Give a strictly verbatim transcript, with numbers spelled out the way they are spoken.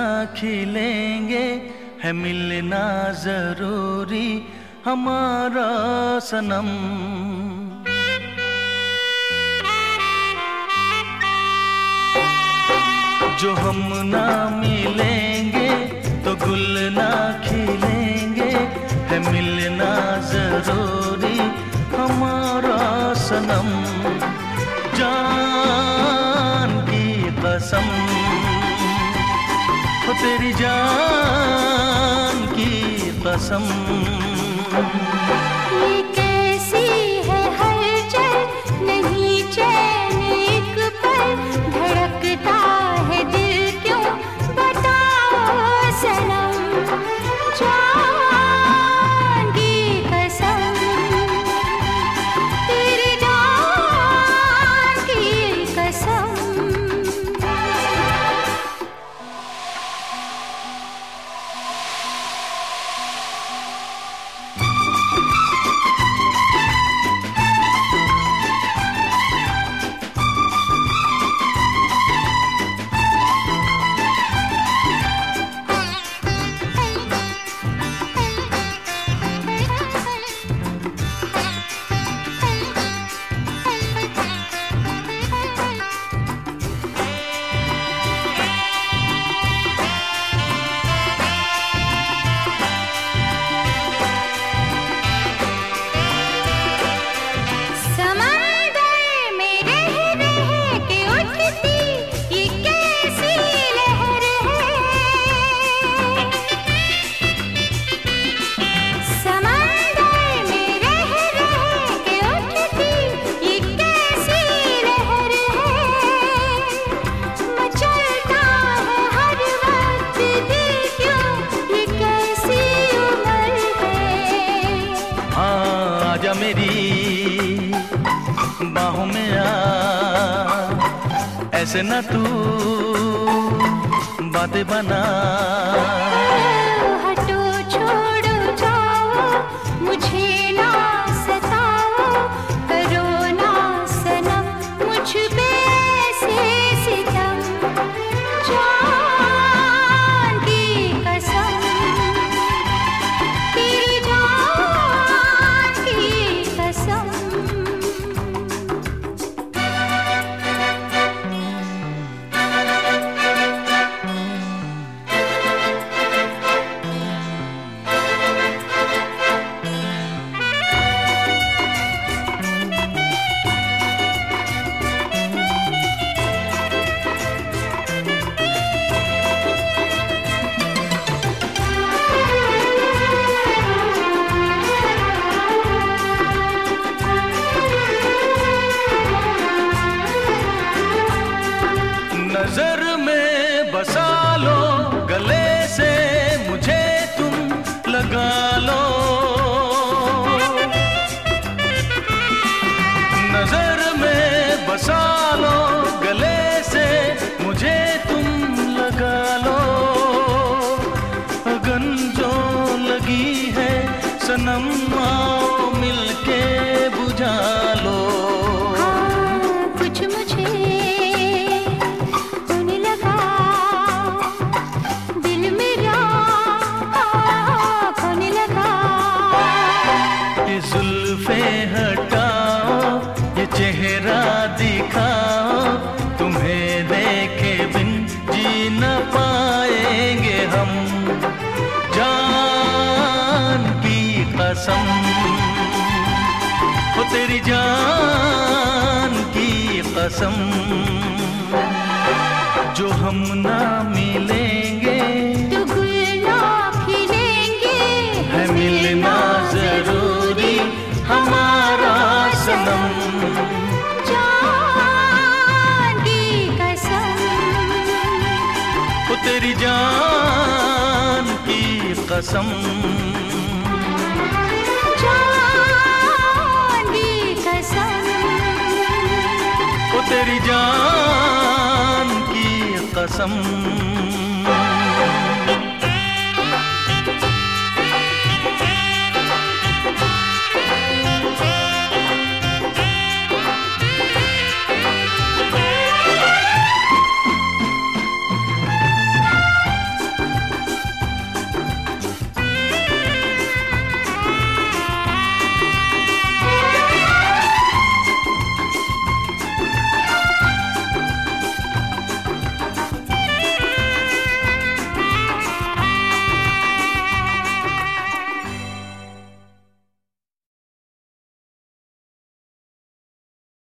खिलेंगे, है मिलना जरूरी हमारा सनम। जो हम ना मिलेंगे तो गुल ना खिलेंगे, है मिलना जरूरी हमारा सनम। जान की कसम, हो तेरी जान की कसम। ये कैसी है हलचल, नहीं चैन एक पल, धड़कता है दिल क्यों बताओ सनम। जान की कसम, तेरी जान की कसम। आजा मेरी बाहों में आ, ऐसे न तू बातें बना। हटो छोड़ो जाओ, मुझे ना सताओ, करो ना सनम मुझ पे ऐसे सितम। जान की कसम, तेरी जान की कसम। नजर में बसा लो, गले से मुझे तुम लगा लो। नजर में बसा लो, गले से मुझे तुम लगा लो। अगन जो लगी है सनम, आओ मिलके बुझा लो। कुछ मुझे जुल्फे हटाओ, ये चेहरा दिखाओ, तुम्हें देखे बिन जी न पाएंगे हम। जान की कसम, हो तेरी जान की कसम। जो हम ना मिलेंगे तो गुल ना खिलेंगे, है मिलना जरूरी हमारा सनम। जान की कसम, वो तेरी जान की कसम। जान की कसम, वो तेरी जान की कसम।